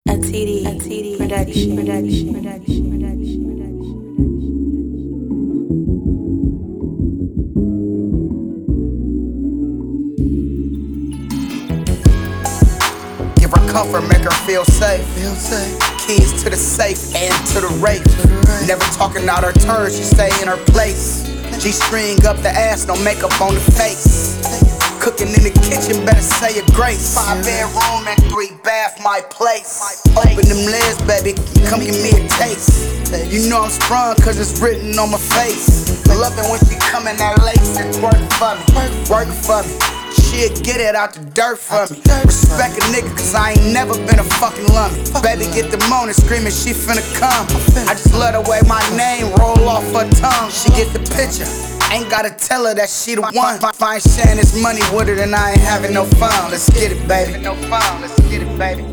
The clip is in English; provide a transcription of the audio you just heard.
TD Production. Give her comfort, make her feel safe. Keys to the safe and to the rape. Never talking out her turds, she stay in her place. G-string up the ass, no makeup on the face. Cooking in the kitchen, better say a grace. 5 bedroom and 3 bath, my place. Open them legs, baby, come give me a taste. You know I'm sprung cause it's written on my face. Love it when she come in that lace and twerk for me, work for me. Shit, get it out the dirt for me. Respect a nigga cause I ain't never been a fucking lummy. Baby get the moaning, screaming she finna come. I just love the way my name roll off her tongue. She get the picture, ain't gotta tell her that she the one. If I ain't sharing this money with her, then I ain't having no fun. Let's get it, baby. No fun, let's get it, baby.